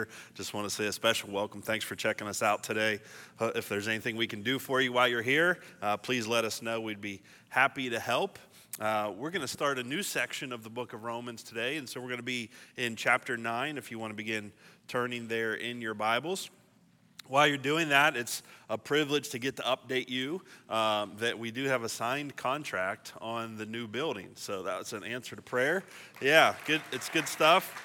Just want to say a special welcome. Thanks for checking us out today. If there's anything we can do for you while you're here, please let us know. We'd be happy to help. We're going to start a new section of the book of Romans today, and so we're going to be in chapter 9 if you want to begin turning there in your Bibles. While you're doing that, it's a privilege to get to update you that we do have a signed contract on the new building. So that's an answer to prayer. Yeah, good. It's good stuff.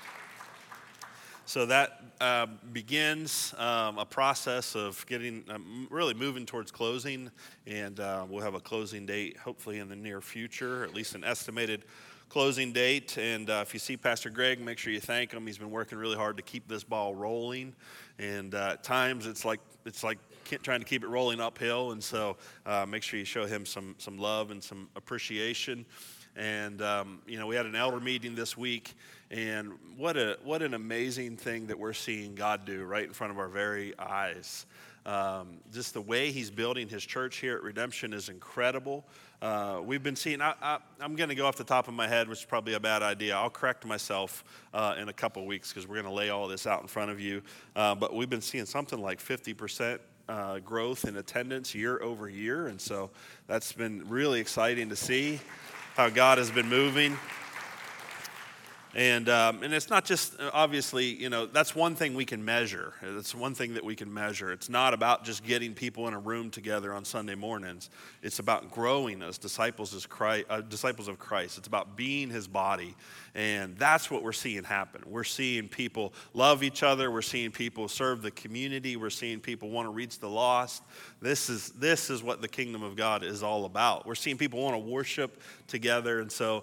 So that begins a process of getting really moving towards closing, and we'll have a closing date hopefully in the near future, at least an estimated closing date. And if you see Pastor Greg, make sure you thank him. He's been working really hard to keep this ball rolling, and at times it's like trying to keep it rolling uphill. And so make sure you show him some love and some appreciation. And we had an elder meeting this week, and what an amazing thing that we're seeing God do right in front of our very eyes. Just the way He's building His church here at Redemption is incredible. We've been seeing, I'm going to go off the top of my head, which is probably a bad idea. I'll correct myself in a couple of weeks because we're going to lay all this out in front of you. But we've been seeing something like 50% growth in attendance year over year. And so that's been really exciting to see how God has been moving. And it's not just, obviously, that's one thing we can measure. It's one thing that we can measure. It's not about just getting people in a room together on Sunday mornings. It's about growing as disciples of Christ. It's about being His body. And that's what we're seeing happen. We're seeing people love each other. We're seeing people serve the community. We're seeing people want to reach the lost. This is what the kingdom of God is all about. We're seeing people want to worship together. And so,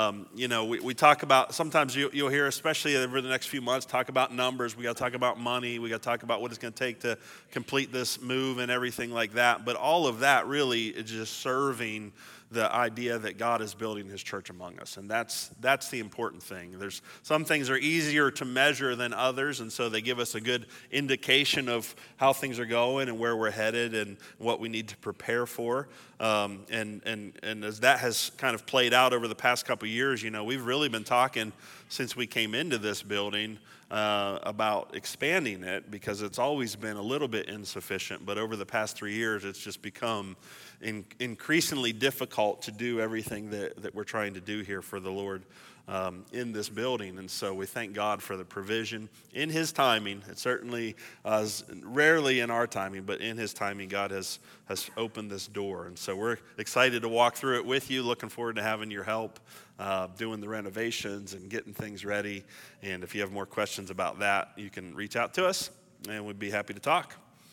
we talk about, sometimes you'll hear, especially over the next few months, talk about numbers. We got to talk about money. We got to talk about what it's going to take to complete this move and everything like that. But all of that really is just serving the idea that God is building His church among us. And that's the important thing. There's some things are easier to measure than others, and so they give us a good indication of how things are going and where we're headed and what we need to prepare for. And as that has kind of played out over the past couple of years, we've really been talking since we came into this building about expanding it, because it's always been a little bit insufficient. But over the past 3 years, it's just become increasingly difficult to do everything that we're trying to do here for the Lord in this building. And so we thank God for the provision in His timing. It certainly is rarely in our timing, but in His timing, God has opened this door. And so we're excited to walk through it with you, looking forward to having your help doing the renovations and getting things ready. And if you have more questions about that, you can reach out to us, and we'd be happy to talk.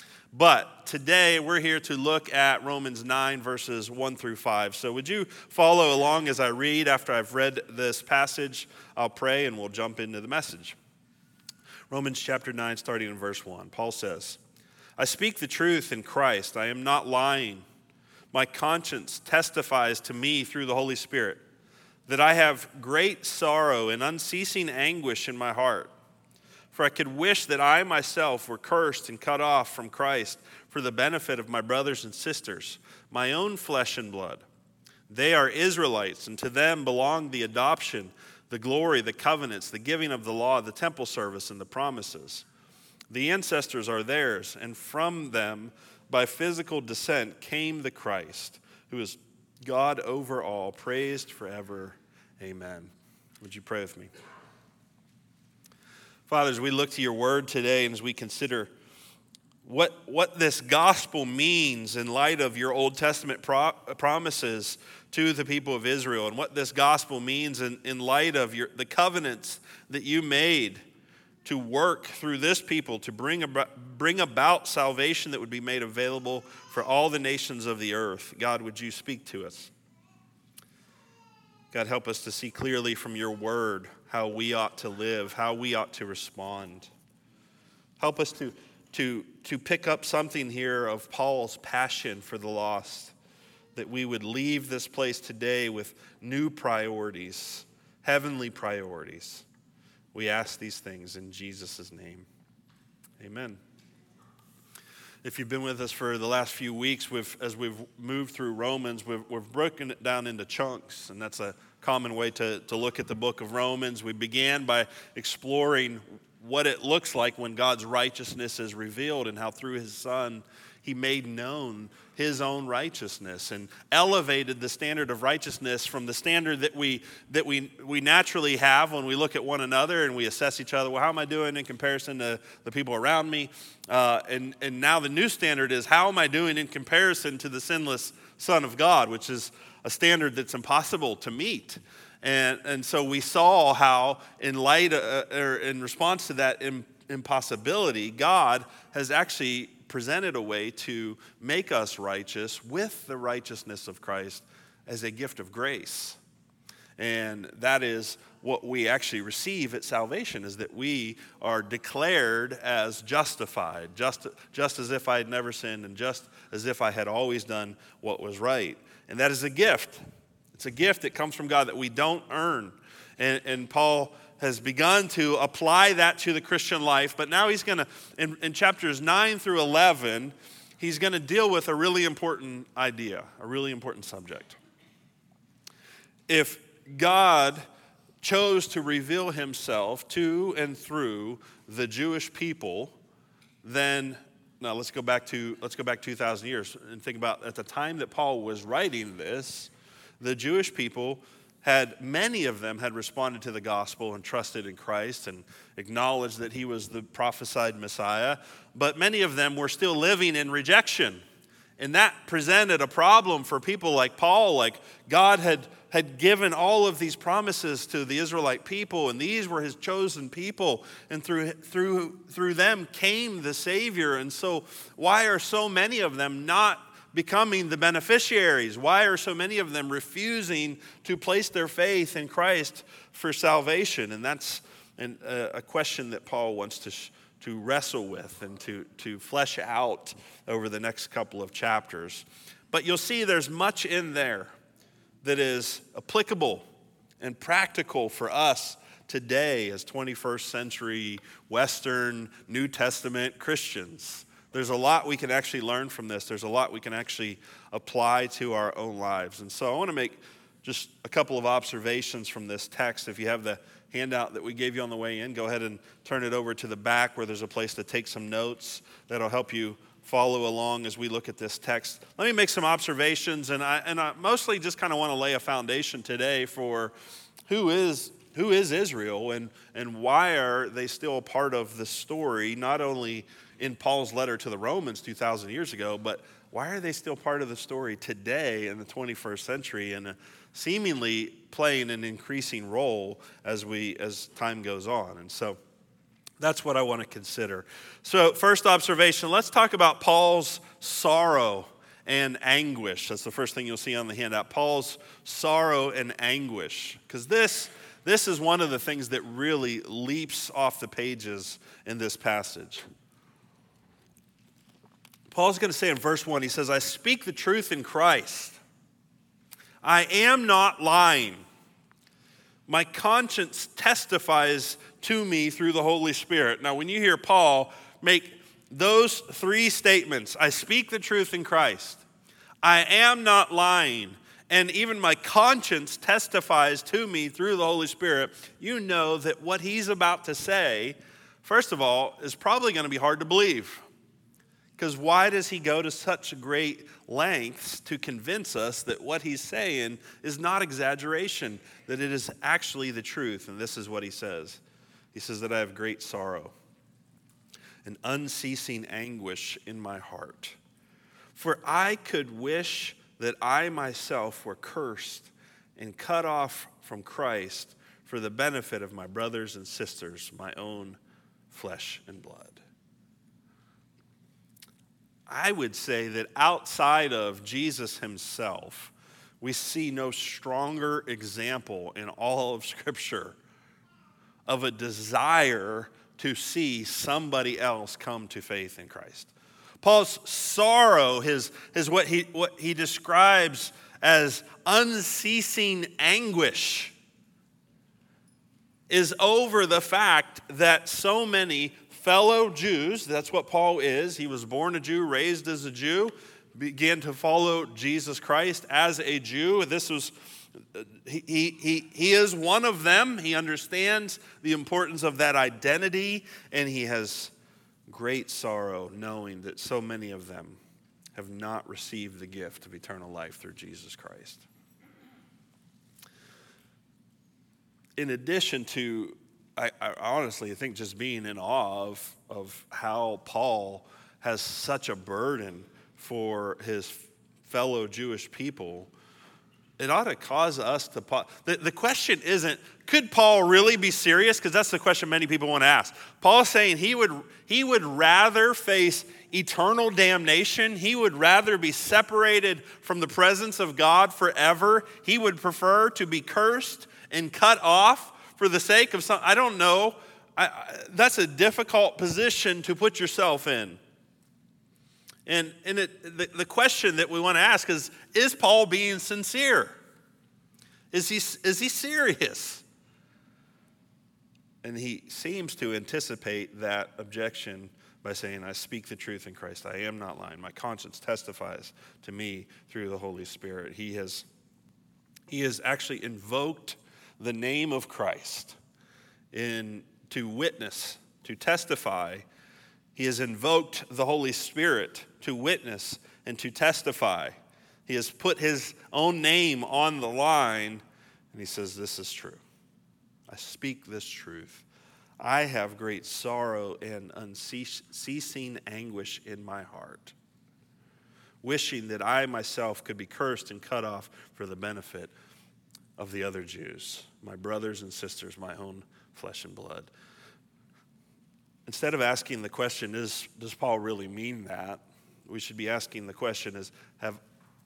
But today we're here to look at Romans 9 verses 1 through 5. So would you follow along as I read? After I've read this passage, I'll pray and we'll jump into the message. Romans chapter 9, starting in verse 1. Paul says, "I speak the truth in Christ. I am not lying. My conscience testifies to me through the Holy Spirit that I have great sorrow and unceasing anguish in my heart. For I could wish that I myself were cursed and cut off from Christ for the benefit of my brothers and sisters, my own flesh and blood. They are Israelites, and to them belong the adoption, the glory, the covenants, the giving of the law, the temple service, and the promises. The ancestors are theirs, and from them, by physical descent, came the Christ, who is God over all, praised forever. Amen." Would you pray with me? Father, as we look to your word today and as we consider what this gospel means in light of your Old Testament promises to the people of Israel, and what this gospel means in light of the covenants that you made to work through this people to bring about salvation that would be made available for all the nations of the earth. God, would you speak to us? God, help us to see clearly from your word how we ought to live, how we ought to respond. Help us to pick up something here of Paul's passion for the lost, that we would leave this place today with new priorities, heavenly priorities. We ask these things in Jesus' name. Amen. If you've been with us for the last few weeks, as we've moved through Romans, we've broken it down into chunks, and that's a common way to look at the book of Romans. We began by exploring what it looks like when God's righteousness is revealed and how through his Son he made known his own righteousness and elevated the standard of righteousness from the standard that we naturally have when we look at one another and we assess each other. Well, how am I doing in comparison to the people around me? And now the new standard is, how am I doing in comparison to the sinless Son of God, which is a standard that's impossible to meet. And so we saw how in response to that impossibility, God has actually presented a way to make us righteous with the righteousness of Christ as a gift of grace. And that is what we actually receive at salvation, is that we are declared as justified, just as if I had never sinned and just as if I had always done what was right. And that is a gift. It's a gift that comes from God that we don't earn. And Paul has begun to apply that to the Christian life, but now he's going to, in chapters 9 through 11, he's going to deal with a really important idea, a really important subject. If God chose to reveal himself to and through the Jewish people, then now let's go back 2,000 years and think about at the time that Paul was writing this, the Jewish people many of them had responded to the gospel and trusted in Christ and acknowledged that he was the prophesied Messiah, but many of them were still living in rejection. And that presented a problem for people like Paul. Like, God had given all of these promises to the Israelite people, and these were his chosen people, and through them came the Savior. And so why are so many of them not becoming the beneficiaries? Why are so many of them refusing to place their faith in Christ for salvation? And that's a question that Paul wants to wrestle with and to flesh out over the next couple of chapters. But you'll see there's much in there that is applicable and practical for us today as 21st century Western New Testament Christians. There's a lot we can actually learn from this. There's a lot we can actually apply to our own lives. And so I want to make just a couple of observations from this text. If you have the handout that we gave you on the way in, go ahead and turn it over to the back where there's a place to take some notes that'll help you follow along as we look at this text. Let me make some observations, and I mostly just kind of want to lay a foundation today for who is Israel and why are they still a part of the story, not only in Paul's letter to the Romans 2,000 years ago, but why are they still part of the story today in the 21st century and seemingly playing an increasing role as time goes on? And so that's what I want to consider. So first observation, let's talk about Paul's sorrow and anguish. That's the first thing you'll see on the handout, Paul's sorrow and anguish. Because this is one of the things that really leaps off the pages in this passage. Paul's going to say in verse 1, he says, I speak the truth in Christ. I am not lying. My conscience testifies to me through the Holy Spirit. Now, when you hear Paul make those three statements, I speak the truth in Christ, I am not lying, and even my conscience testifies to me through the Holy Spirit, you know that what he's about to say, first of all, is probably going to be hard to believe. Because why does he go to such great lengths to convince us that what he's saying is not exaggeration, that it is actually the truth? And this is what he says. He says that I have great sorrow and unceasing anguish in my heart. For I could wish that I myself were cursed and cut off from Christ for the benefit of my brothers and sisters, my own flesh and blood. I would say that outside of Jesus himself, we see no stronger example in all of Scripture of a desire to see somebody else come to faith in Christ. Paul's sorrow is what he describes as unceasing anguish, is over the fact that so many fellow Jews, that's what Paul is. He was born a Jew, raised as a Jew, began to follow Jesus Christ as a Jew. This was He is one of them. He understands the importance of that identity, and he has great sorrow knowing that so many of them have not received the gift of eternal life through Jesus Christ. In addition to, I honestly think just being in awe of how Paul has such a burden for his fellow Jewish people, it ought to cause us to pause. The question isn't, could Paul really be serious? Because that's the question many people want to ask. Paul's saying he would rather face eternal damnation. He would rather be separated from the presence of God forever. He would prefer to be cursed and cut off for the sake of some, I don't know. That's a difficult position to put yourself in. And the question that we want to ask is Paul being sincere? Is he serious? And he seems to anticipate that objection by saying, I speak the truth in Christ. I am not lying. My conscience testifies to me through the Holy Spirit. He has actually invoked the name of Christ to witness, to testify. He has invoked the Holy Spirit to witness and to testify. He has put his own name on the line, and he says, this is true. I speak this truth. I have great sorrow and unceasing anguish in my heart, wishing that I myself could be cursed and cut off for the benefit of the other Jews, my brothers and sisters, my own flesh and blood. Instead of asking the question, does Paul really mean that? We should be asking the question have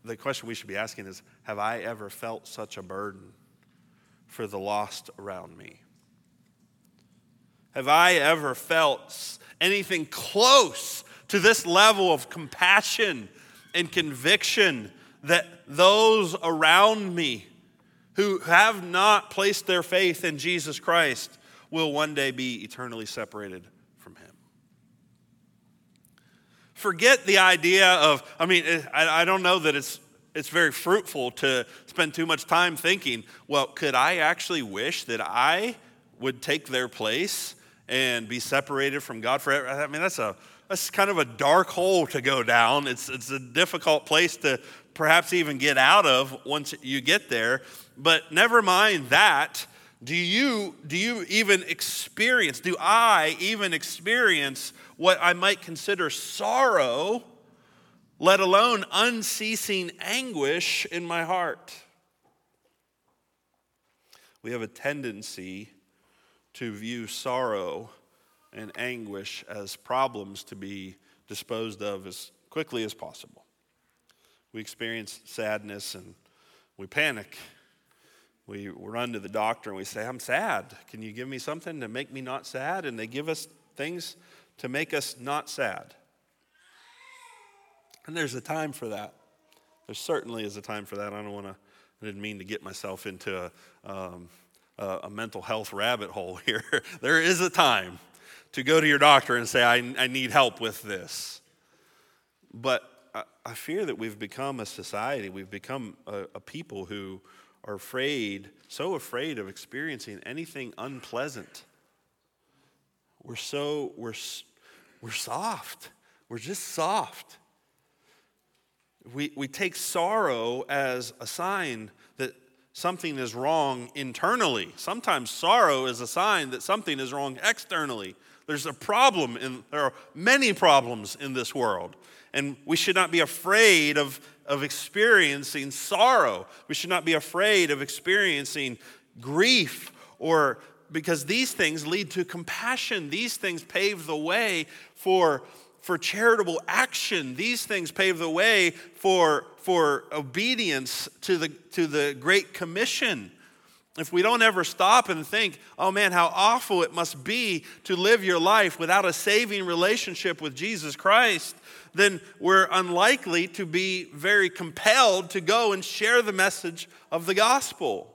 I ever felt such a burden for the lost around me? Have I ever felt anything close to this level of compassion and conviction that those around me who have not placed their faith in Jesus Christ will one day be eternally separated from him? Forget the idea of, I don't know that it's very fruitful to spend too much time thinking, well, could I actually wish that I would take their place and be separated from God forever? I mean, that's kind of a dark hole to go down. It's a difficult place to perhaps even get out of once you get there. But never mind that. Do I even experience what I might consider sorrow, let alone unceasing anguish in my heart? We have a tendency to view sorrow and anguish as problems to be disposed of as quickly as possible. We experience sadness and we panic. We run to the doctor and we say, I'm sad. Can you give me something to make me not sad? And they give us things to make us not sad. And there's a time for that. There certainly is a time for that. I didn't mean to get myself into a mental health rabbit hole here. There is a time to go to your doctor and say, I need help with this. But I fear that we've become a society, we've become a people who are so afraid of experiencing anything unpleasant. We're soft. We're just soft. We take sorrow as a sign that something is wrong internally. Sometimes sorrow is a sign that something is wrong externally. There's a problem, there are many problems in this world. And we should not be afraid of experiencing sorrow. We should not be afraid of experiencing grief, because these things lead to compassion. These things pave the way for charitable action. These things pave the way for obedience to the Great Commission. If we don't ever stop and think, oh man, how awful it must be to live your life without a saving relationship with Jesus Christ, then we're unlikely to be very compelled to go and share the message of the gospel.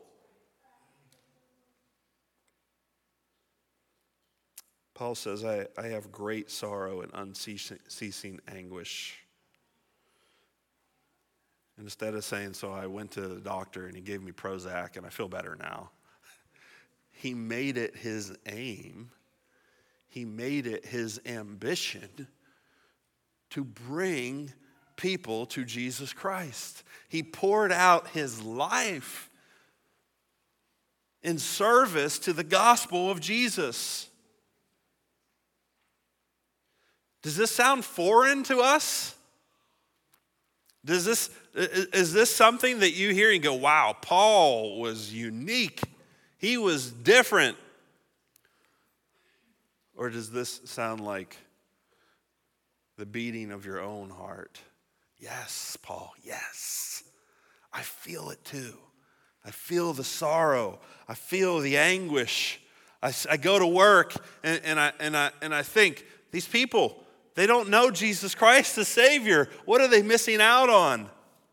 Paul says, I have great sorrow and unceasing anguish. And instead of saying, so I went to the doctor and he gave me Prozac and I feel better now, he made it his aim, he made it his ambition to bring people to Jesus Christ. He poured out his life in service to the gospel of Jesus. Does this sound foreign to us? Is this something that you hear and go, wow, Paul was unique. He was different. Or does this sound like the beating of your own heart? Yes, Paul, yes. I feel it too. I feel the sorrow. I feel the anguish. I go to work and I think, these people, they don't know Jesus Christ as Savior. What are they missing out on?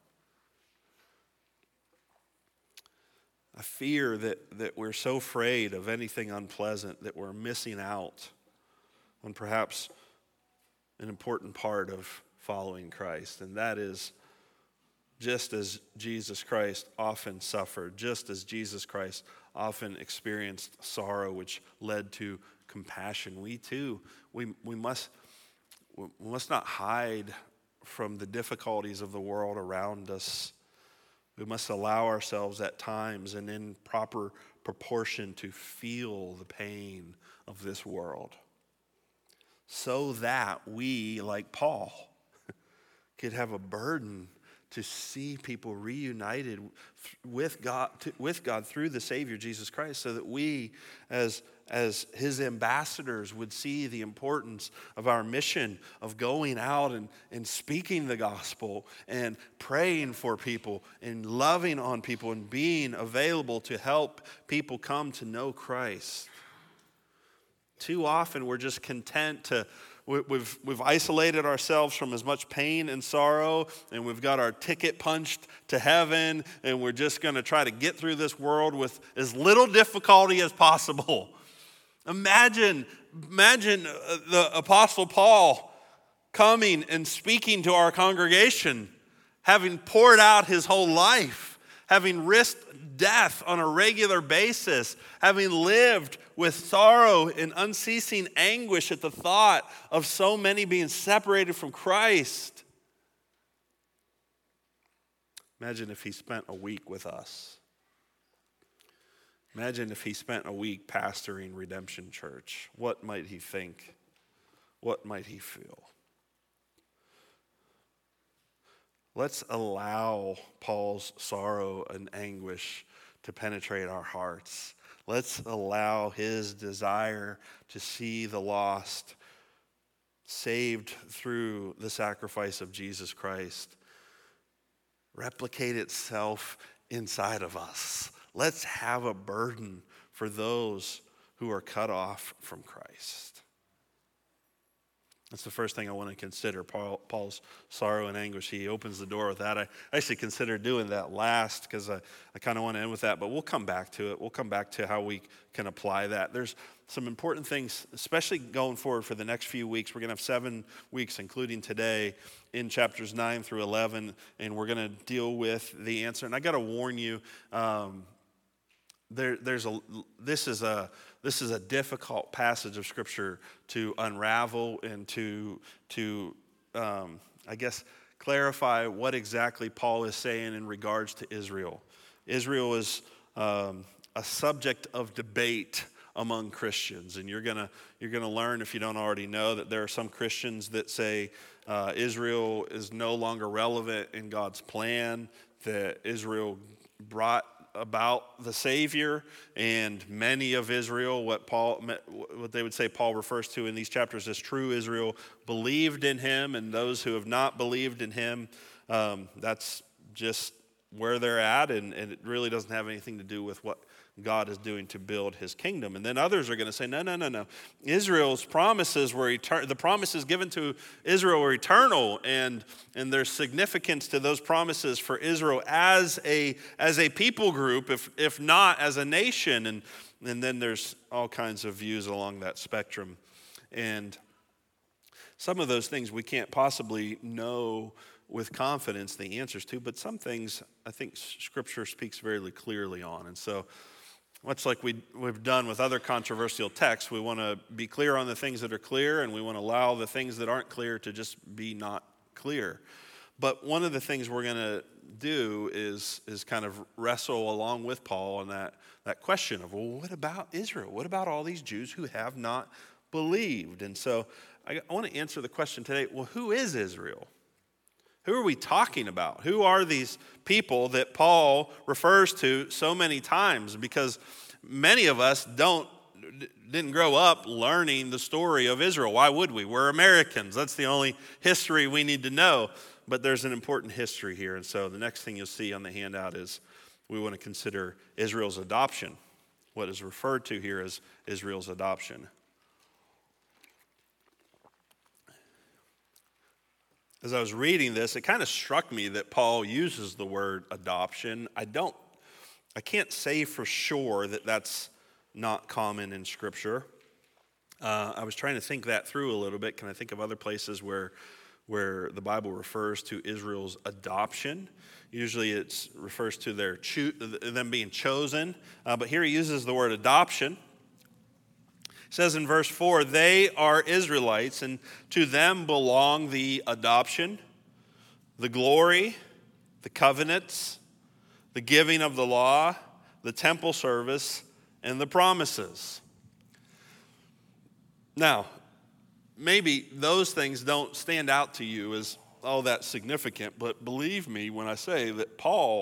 I fear that we're so afraid of anything unpleasant that we're missing out on perhaps an important part of following Christ. And that is, just as Jesus Christ often suffered, just as Jesus Christ often experienced sorrow which led to compassion, we too, we must not hide from the difficulties of the world around us. We must allow ourselves at times and in proper proportion to feel the pain of this world, so that we, like Paul, could have a burden to see people reunited with God through the Savior Jesus Christ, so that we as his ambassadors would see the importance of our mission of going out and speaking the gospel and praying for people and loving on people and being available to help people come to know Christ. Too often we're just content to, we've isolated ourselves from as much pain and sorrow, and we've got our ticket punched to heaven, and we're just going to try to get through this world with as little difficulty as possible. Imagine the Apostle Paul coming and speaking to our congregation, having poured out his whole life, having risked death on a regular basis, having lived with sorrow and unceasing anguish at the thought of so many being separated from Christ. Imagine if he spent a week with us. Imagine if he spent a week pastoring Redemption Church. What might he think? What might he feel? Let's allow Paul's sorrow and anguish to penetrate our hearts. Let's allow his desire to see the lost saved through the sacrifice of Jesus Christ replicate itself inside of us. Let's have a burden for those who are cut off from Christ. That's the first thing I want to consider, Paul's sorrow and anguish. He opens the door with that. I actually considered doing that last because I kind of want to end with that, but we'll come back to it. We'll come back to how we can apply that. There's some important things, especially going forward for the next few weeks. We're going to have 7 weeks, including today, in chapters 9 through 11, and we're going to deal with the answer. And I got to warn you, this is a difficult passage of Scripture to unravel and to clarify what exactly Paul is saying in regards to Israel. Israel is a subject of debate among Christians, and you're gonna learn, if you don't already know, that there are some Christians that say Israel is no longer relevant in God's plan, that Israel brought about the Savior, and many of Israel, what they would say Paul refers to in these chapters as true Israel, believed in him, and those who have not believed in him, that's just where they're at, and it really doesn't have anything to do with what God is doing to build his kingdom. And then others are going to say, no. Israel's promises were the promises given to Israel were eternal, and there's significance to those promises for Israel as a people group, if not as a nation. And then there's all kinds of views along that spectrum. And some of those things we can't possibly know with confidence the answers to, but some things I think Scripture speaks very clearly on. And so, much like we've done with other controversial texts, we want to be clear on the things that are clear, and we want to allow the things that aren't clear to just be not clear. But one of the things we're going to do is kind of wrestle along with Paul on that question of, well, what about Israel? What about all these Jews who have not believed? And so I want to answer the question today, well, who is Israel? Who are we talking about? Who are these people that Paul refers to so many times? Because many of us didn't grow up learning the story of Israel. Why would we? We're Americans. That's the only history we need to know. But there's an important history here. And so the next thing you'll see on the handout is we want to consider Israel's adoption. What is referred to here as Israel's adoption. As I was reading this, it kind of struck me that Paul uses the word adoption. I can't say for sure that that's not common in Scripture. I was trying to think that through a little bit. Can I think of other places where the Bible refers to Israel's adoption? Usually it refers to them being chosen, but here he uses the word adoption. It says in verse 4, they are Israelites, and to them belong the adoption, the glory, the covenants, the giving of the law, the temple service, and the promises. Now, maybe those things don't stand out to you as all that significant, but believe me when I say that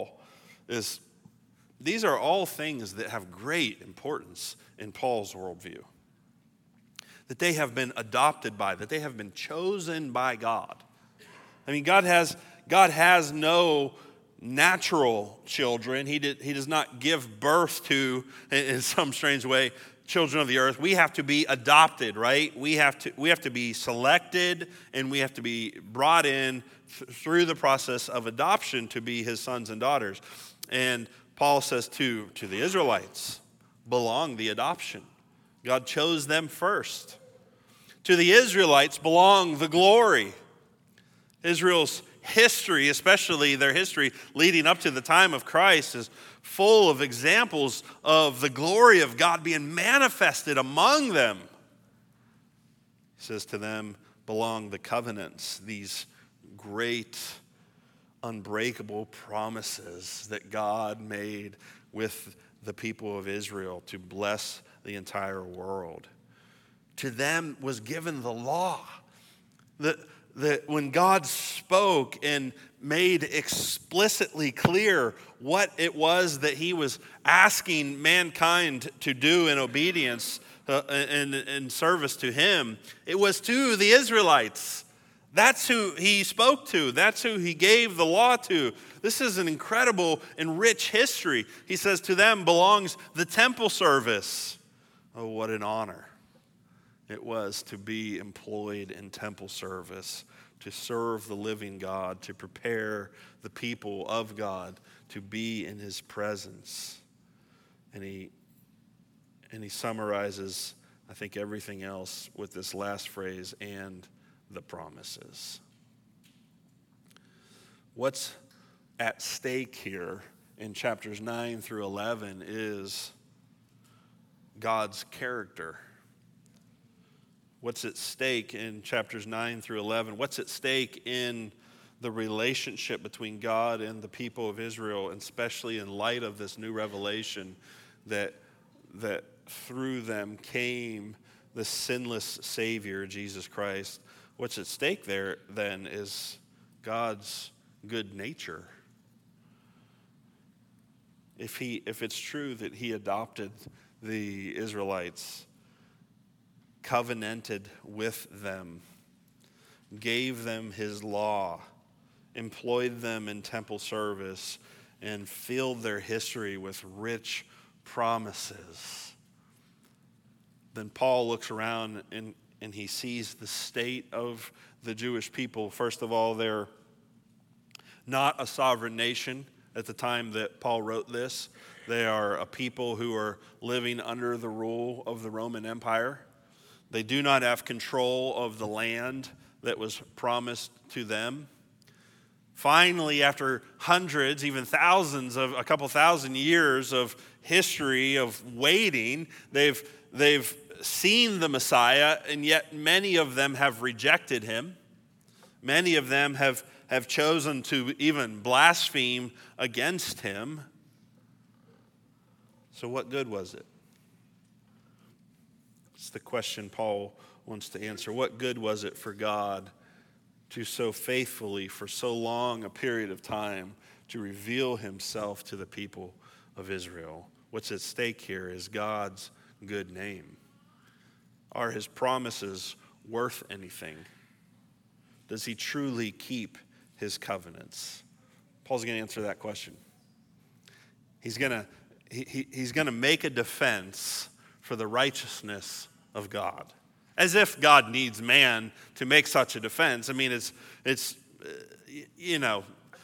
these are all things that have great importance in Paul's worldview. That they have been adopted by, that they have been chosen by God. I mean, God has no natural children. He does not give birth to, in some strange way, children of the earth. We have to be adopted, right? We have to be selected, and we have to be brought in through the process of adoption to be his sons and daughters. And Paul says to the Israelites belong the adoption. God chose them first. To the Israelites belong the glory. Israel's history, especially their history leading up to the time of Christ, is full of examples of the glory of God being manifested among them. He says to them belong the covenants, these great, unbreakable promises that God made with the people of Israel to bless the entire world. To them was given the law. That when God spoke and made explicitly clear what it was that he was asking mankind to do in obedience and in service to him, it was to the Israelites. That's who he spoke to. That's who he gave the law to. This is an incredible and rich history. He says to them belongs the temple service. Oh, what an honor it was to be employed in temple service, to serve the living God, to prepare the people of God to be in his presence. And he summarizes, I think, everything else with this last phrase, and the promises. What's at stake here in chapters 9 through 11 is God's character. What's at stake in chapters 9 through 11? What's at stake in the relationship between God and the people of Israel, and especially in light of this new revelation that through them came the sinless Savior, Jesus Christ? What's at stake there then is God's good nature. If it's true that he adopted the Israelites, covenanted with them, gave them his law, employed them in temple service, and filled their history with rich promises, then Paul looks around and he sees the state of the Jewish people. First of all, they're not a sovereign nation at the time that Paul wrote this. They are a people who are living under the rule of the Roman Empire. They do not have control of the land that was promised to them. Finally, after hundreds, even thousands of a couple thousand years of history of waiting, they've seen the Messiah, and yet many of them have rejected him. Many of them have chosen to even blaspheme against him. So what good was it? It's the question Paul wants to answer. What good was it for God to so faithfully, for so long a period of time, to reveal himself to the people of Israel? What's at stake here is God's good name. Are his promises worth anything? Does he truly keep his covenants? Paul's going to answer that question. He's going to make a defense for the righteousness of God. As if God needs man to make such a defense. I mean, it's you know,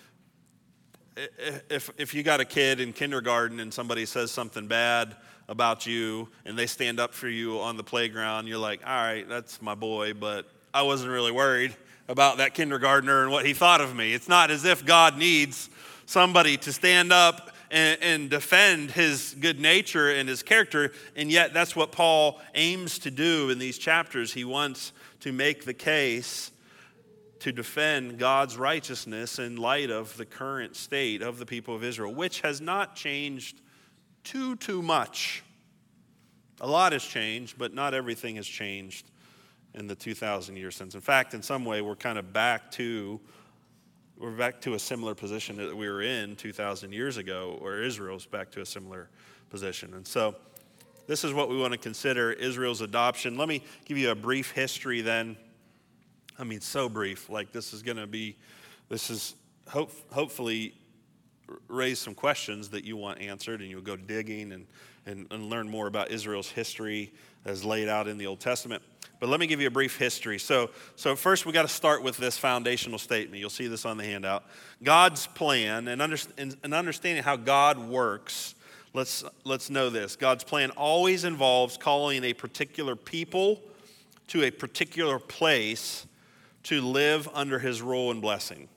if you got a kid in kindergarten and somebody says something bad about you and they stand up for you on the playground, you're like, all right, that's my boy, but I wasn't really worried about that kindergartner and what he thought of me. It's not as if God needs somebody to stand up and defend his good nature and his character, and yet that's what Paul aims to do in these chapters. He wants to make the case to defend God's righteousness in light of the current state of the people of Israel, which has not changed too much. A lot has changed, but not everything has changed in the 2,000 years since. In fact, in some way, we're back to a similar position that we were in 2,000 years ago, or Israel's back to a similar position. And so this is what we want to consider, Israel's adoption. Let me give you a brief history then. I mean, so brief. Like this is hopefully raise some questions that you want answered, and you'll go digging and learn more about Israel's history as laid out in the Old Testament. But let me give you a brief history. So first we got to start with this foundational statement. You'll see this on the handout. God's plan and understanding how God works. Let's know this. God's plan always involves calling a particular people to a particular place to live under his rule and blessing.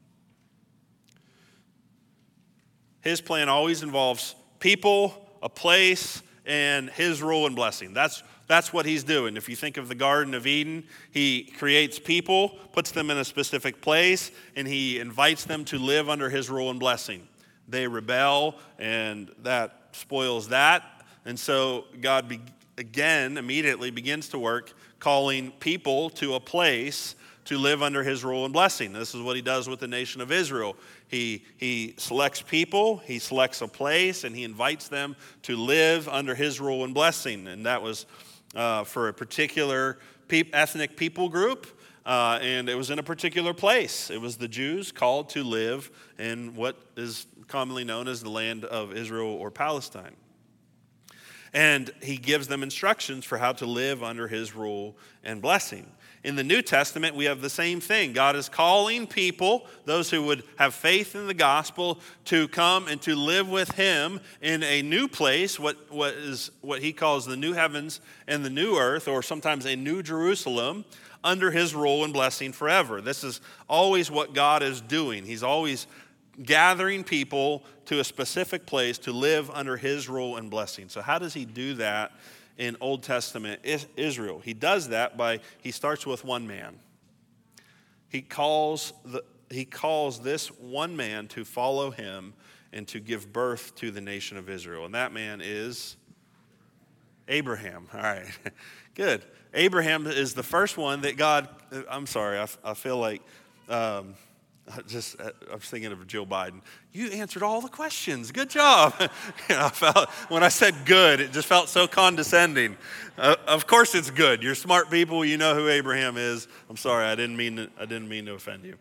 His plan always involves people, a place, and his rule and blessing. That's what he's doing. If you think of the Garden of Eden, he creates people, puts them in a specific place, and he invites them to live under his rule and blessing. They rebel, and that spoils that. And so God immediately begins to work, calling people to a place to live under his rule and blessing. This is what he does with the nation of Israel. He selects people, he selects a place, and he invites them to live under his rule and blessing. And that was for a particular ethnic people group, and it was in a particular place. It was the Jews called to live in what is commonly known as the land of Israel or Palestine. And he gives them instructions for how to live under his rule and blessing. In the New Testament, we have the same thing. God is calling people, those who would have faith in the gospel, to come and to live with him in a new place, what he calls the new heavens and the new earth, or sometimes a new Jerusalem, under his rule and blessing forever. This is always what God is doing. He's always gathering people to a specific place to live under his rule and blessing. So how does he do that in Old Testament Israel? He does that he starts with one man. He calls this one man to follow him and to give birth to the nation of Israel. And that man is Abraham. All right, good. Abraham is the first one that God, I'm sorry, I feel like, I'm thinking of Joe Biden. You answered all the questions. Good job. I felt when I said good, it just felt so condescending. Of course, it's good. You're smart people. You know who Abraham is. I'm sorry. I didn't mean to offend you.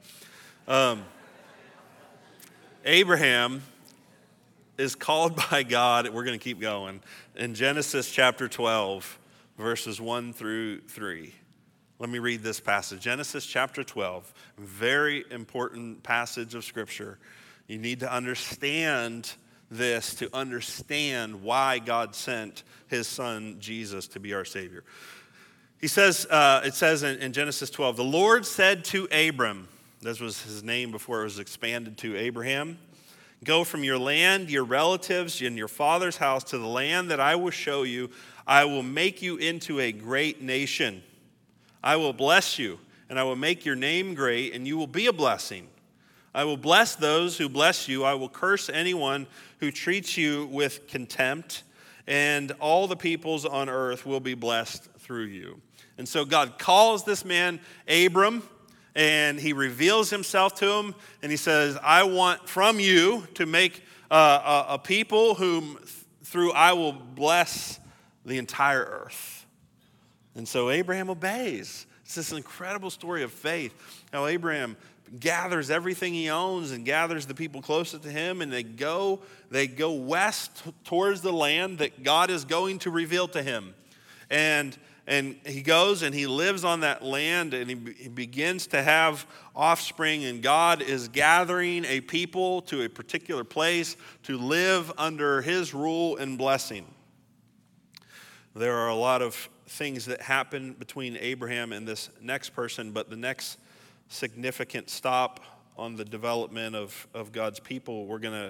Abraham is called by God. We're going to keep going in Genesis chapter 12, verses 1 through 3. Let me read this passage. Genesis chapter 12, very important passage of Scripture. You need to understand this to understand why God sent his son Jesus to be our Savior. It says in Genesis 12, the Lord said to Abram, This was his name before it was expanded to Abraham. Go from your land, your relatives, and your father's house to the land that I will show you. I will make you into a great nation. I will bless you, and I will make your name great, and you will be a blessing. I will bless those who bless you. I will curse anyone who treats you with contempt, and all the peoples on earth will be blessed through you. And so God calls this man Abram, and he reveals himself to him, and he says, I want from you to make a people whom through I will bless the entire earth. And so Abraham obeys. It's this incredible story of faith, how Abraham gathers everything he owns and gathers the people closest to him, and they go west towards the land that God is going to reveal to him. And he goes and he lives on that land, and he begins to have offspring, and God is gathering a people to a particular place to live under his rule and blessing. There are a lot of things that happen between Abraham and this next person, but the next significant stop on the development of God's people we're going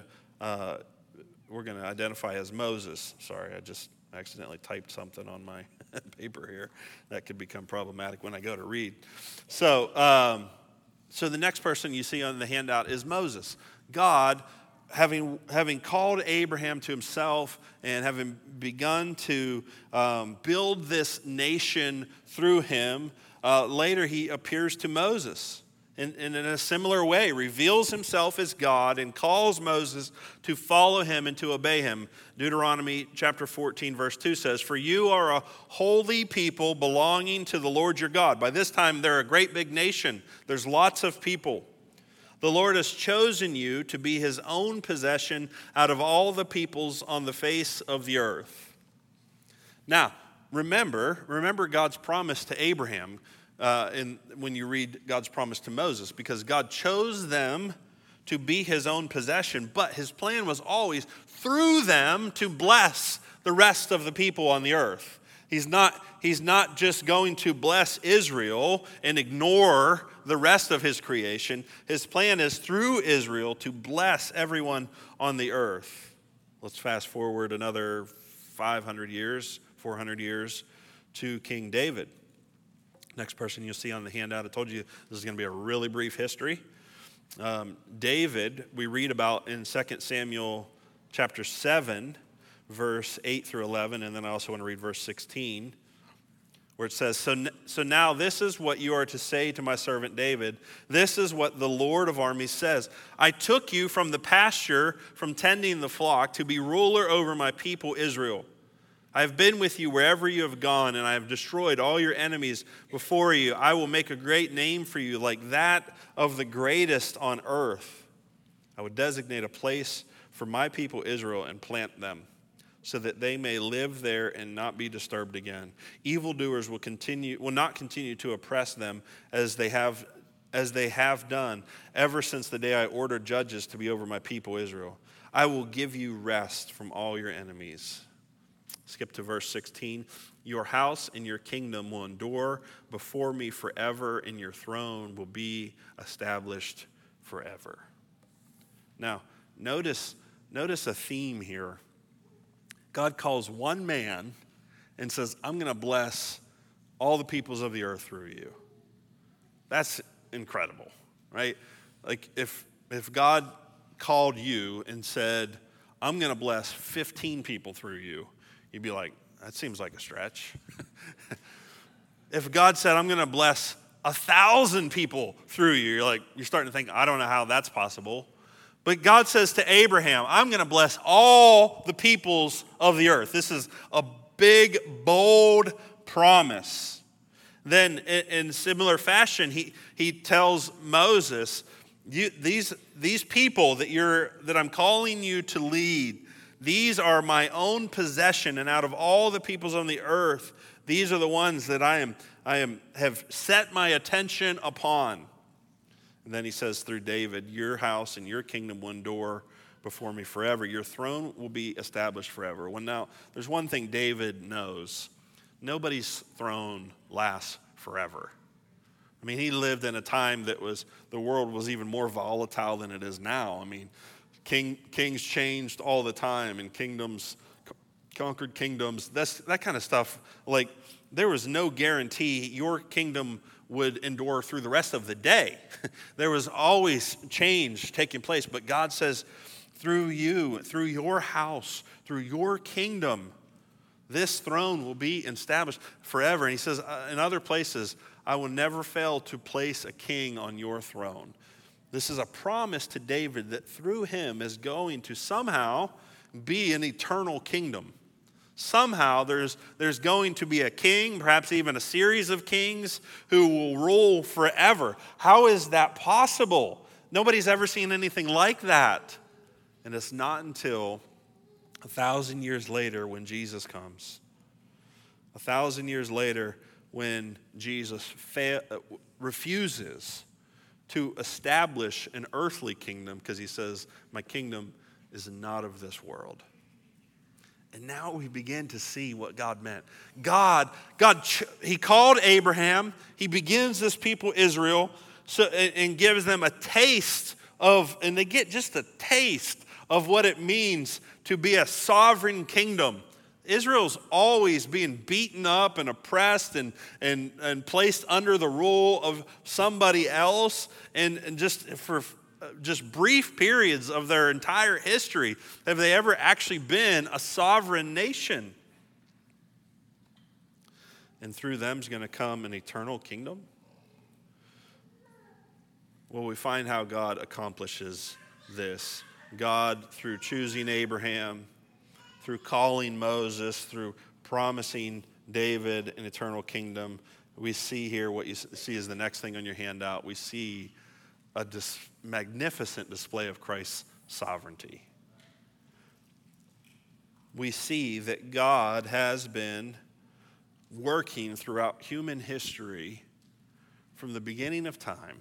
to identify as Moses. Sorry, I just accidentally typed something on my paper here. That could become problematic when I go to read. So the next person you see on the handout is Moses. God, having called Abraham to himself and having begun to build this nation through him, later he appears to Moses and in a similar way reveals himself as God and calls Moses to follow him and to obey him. Deuteronomy chapter 14 verse 2 says, for you are a holy people belonging to the Lord your God. By this time they're a great big nation. There's lots of people. The Lord has chosen you to be his own possession out of all the peoples on the face of the earth. Now, remember God's promise to Abraham when you read God's promise to Moses, because God chose them to be his own possession, but his plan was always through them to bless the rest of the people on the earth. He's not just going to bless Israel and ignore the rest of his creation. His plan is through Israel to bless everyone on the earth. Let's fast forward another 400 years to King David. Next person you'll see on the handout, I told you this is going to be a really brief history. David, we read about in 2 Samuel chapter 7, verse 8 through 11, and then I also want to read verse 16, where it says, So now this is what you are to say to my servant David. This is what the Lord of armies says. I took you from the pasture, from tending the flock, to be ruler over my people Israel. I have been with you wherever you have gone, and I have destroyed all your enemies before you. I will make a great name for you, like that of the greatest on earth. I will designate a place for my people Israel and plant them, so that they may live there and not be disturbed again. Evildoers will not continue to oppress them as they have done ever since the day I ordered judges to be over my people Israel. I will give you rest from all your enemies. Skip to verse 16. Your house and your kingdom will endure before me forever, and your throne will be established forever. Now, notice a theme here. God calls one man and says, I'm going to bless all the peoples of the earth through you. That's incredible, right? Like if God called you and said, I'm going to bless 15 people through you, you'd be like, that seems like a stretch. If God said, I'm going to bless 1,000 people through you, you're starting to think, I don't know how that's possible. But God says to Abraham, I'm going to bless all the peoples of the earth. This is a big, bold promise. Then in similar fashion, he tells Moses, these people that I'm calling you to lead, these are my own possession, and out of all the peoples on the earth, these are the ones that I have set my attention upon. And then he says through David, your house and your kingdom will endure before me forever. Your throne will be established forever. Well, now, there's one thing David knows. Nobody's throne lasts forever. I mean, he lived in a time that the world was even more volatile than it is now. I mean, kings changed all the time, and kingdoms conquered kingdoms. That kind of stuff. Like, there was no guarantee your kingdom would endure through the rest of the day. There was always change taking place. But God says, through you, through your house, through your kingdom, this throne will be established forever. And he says in other places, I will never fail to place a king on your throne. This is a promise to David that through him is going to somehow be an eternal kingdom. Somehow there's going to be a king, perhaps even a series of kings who will rule forever. How is that possible? Nobody's ever seen anything like that. And it's not until 1,000 years later when Jesus comes. 1,000 years later when Jesus refuses to establish an earthly kingdom because he says, my kingdom is not of this world. And now we begin to see what God meant. God, he called Abraham. He begins this people Israel and gives them a taste of, and they get just a taste of what it means to be a sovereign kingdom. Israel's always being beaten up and oppressed and placed under the rule of somebody else. And just for just brief periods of their entire history have they ever actually been a sovereign nation. And through them is going to come an eternal kingdom. Well, we find how God accomplishes this. God, through choosing Abraham, through calling Moses, through promising David an eternal kingdom, we see here what you see is the next thing on your handout. We see a magnificent display of Christ's sovereignty. We see that God has been working throughout human history from the beginning of time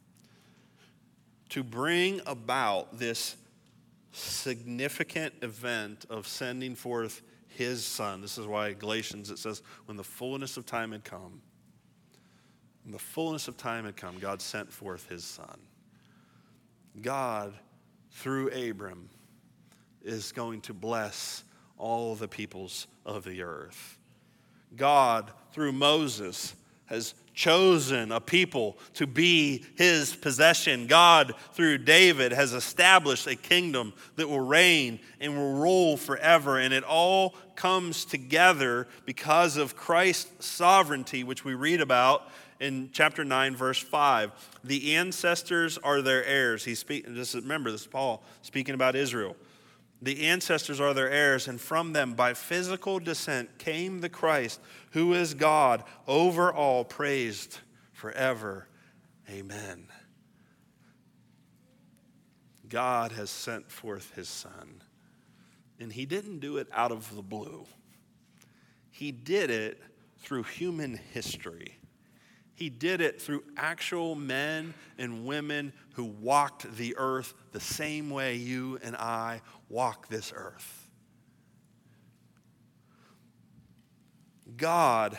to bring about this significant event of sending forth his son. This is why Galatians, it says, when the fullness of time had come, when the fullness of time had come, God sent forth his son. God, through Abram, is going to bless all the peoples of the earth. God, through Moses, has chosen a people to be his possession. God, through David, has established a kingdom that will reign and will rule forever. And it all comes together because of Christ's sovereignty, which we read about in chapter 9, verse 5. The ancestors are their heirs. Remember, this is Paul speaking about Israel. The ancestors are their heirs, and from them by physical descent came the Christ, who is God over all, praised forever. Amen. God has sent forth his son, and he didn't do it out of the blue. He did it through human history. He did it through actual men and women who walked the earth the same way you and I walk this earth. God,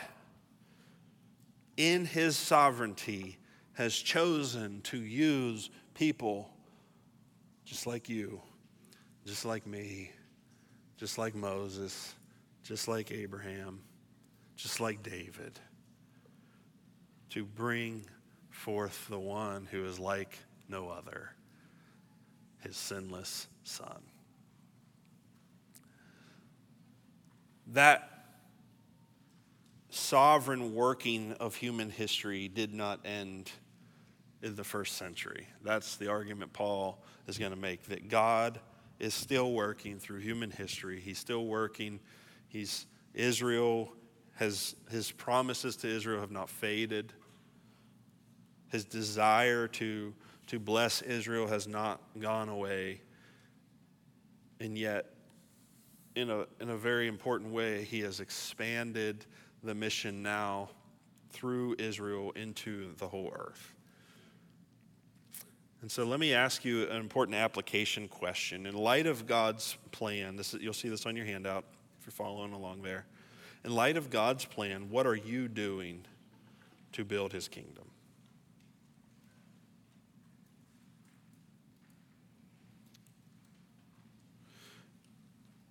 in his sovereignty, has chosen to use people just like you, just like me, just like Moses, just like Abraham, just like David, to bring forth the one who is like no other, his sinless son. That sovereign working of human history did not end in the first century. That's the argument Paul is going to make, that God is still working through human history. He's still working. His promises to Israel have not faded. His desire to bless Israel has not gone away. And yet, in a very important way, he has expanded the mission now through Israel into the whole earth. And so let me ask you an important application question. In light of God's plan, you'll see this on your handout if you're following along there. In light of God's plan, what are you doing to build his kingdom?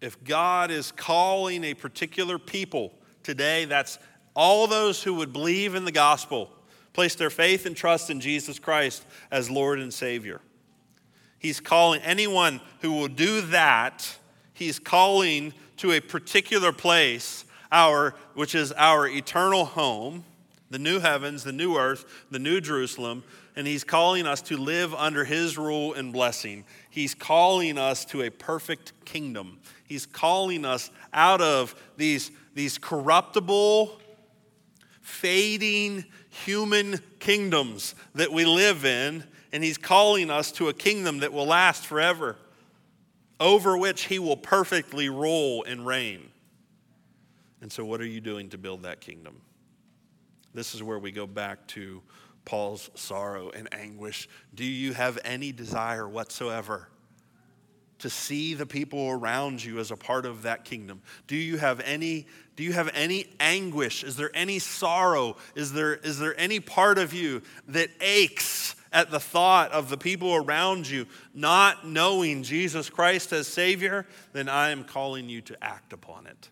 If God is calling a particular people today, that's all those who would believe in the gospel, place their faith and trust in Jesus Christ as Lord and Savior. He's calling anyone who will do that, he's calling to a particular place, which is our eternal home, the new heavens, the new earth, the new Jerusalem, and he's calling us to live under his rule and blessing. He's calling us to a perfect kingdom. He's calling us out of these corruptible, fading human kingdoms that we live in, and he's calling us to a kingdom that will last forever, over which he will perfectly rule and reign. And so what are you doing to build that kingdom? This is where we go back to Paul's sorrow and anguish. Do you have any desire whatsoever to see the people around you as a part of that kingdom? Do you have any anguish? Is there any sorrow? Is there any part of you that aches at the thought of the people around you not knowing Jesus Christ as Savior? Then I am calling you to act upon it.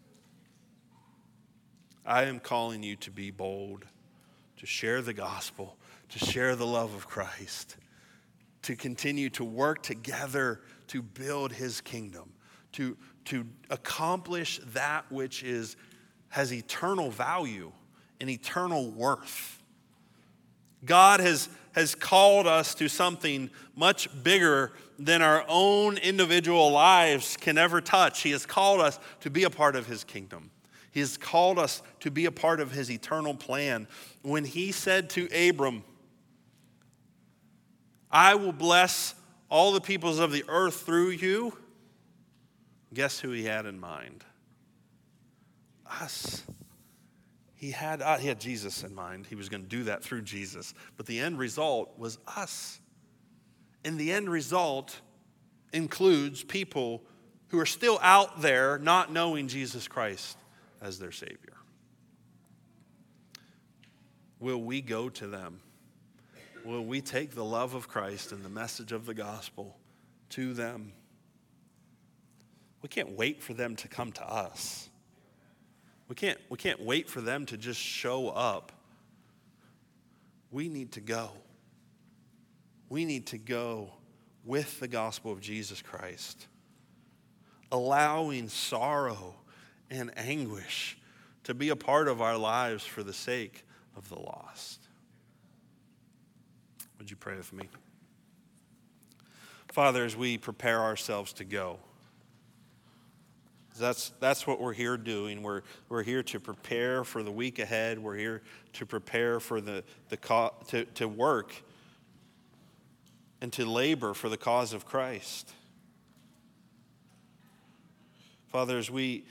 I am calling you to be bold, to share the gospel, to share the love of Christ, to continue to work together to build his kingdom, to accomplish that which has eternal value and eternal worth. God has called us to something much bigger than our own individual lives can ever touch. He has called us to be a part of his kingdom. He has called us to be a part of his eternal plan. When he said to Abram, I will bless all the peoples of the earth through you, guess who he had in mind? Us. He had Jesus in mind. He was going to do that through Jesus. But the end result was us. And the end result includes people who are still out there not knowing Jesus Christ as their Savior. Will we go to them? Will we take the love of Christ and the message of the gospel to them? We can't wait for them to come to us. We can't wait for them to just show up. We need to go. We need to go with the gospel of Jesus Christ, allowing sorrow and anguish to be a part of our lives for the sake of the lost. Would you pray with me? Father, as we prepare ourselves to go, that's what we're here doing. We're here to prepare for the week ahead. We're here to prepare for to work and to labor for the cause of Christ. Father, as we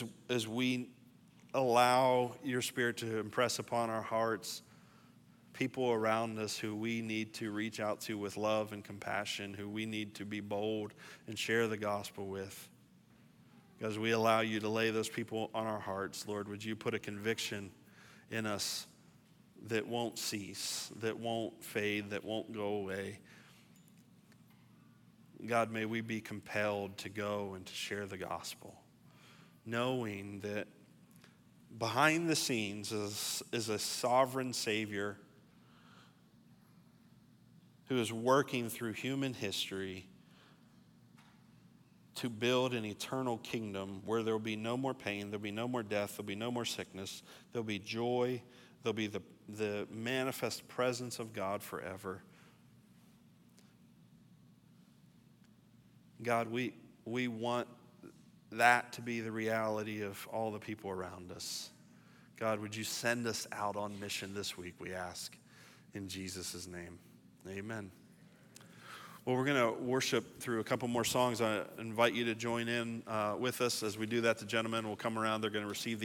allow your Spirit to impress upon our hearts people around us who we need to reach out to with love and compassion, who we need to be bold and share the gospel with, as we allow you to lay those people on our hearts, Lord, would you put a conviction in us that won't cease, that won't fade, that won't go away. God, may we be compelled to go and to share the gospel, knowing that behind the scenes is a sovereign Savior who is working through human history to build an eternal kingdom where there will be no more pain, there will be no more death, there will be no more sickness, there will be joy, there will be the manifest presence of God forever. God, we want that to be the reality of all the people around us. God, would you send us out on mission this week, we ask, in Jesus' name. Amen. Well, we're going to worship through a couple more songs. I invite you to join in with us as we do that. The gentlemen will come around. They're going to receive the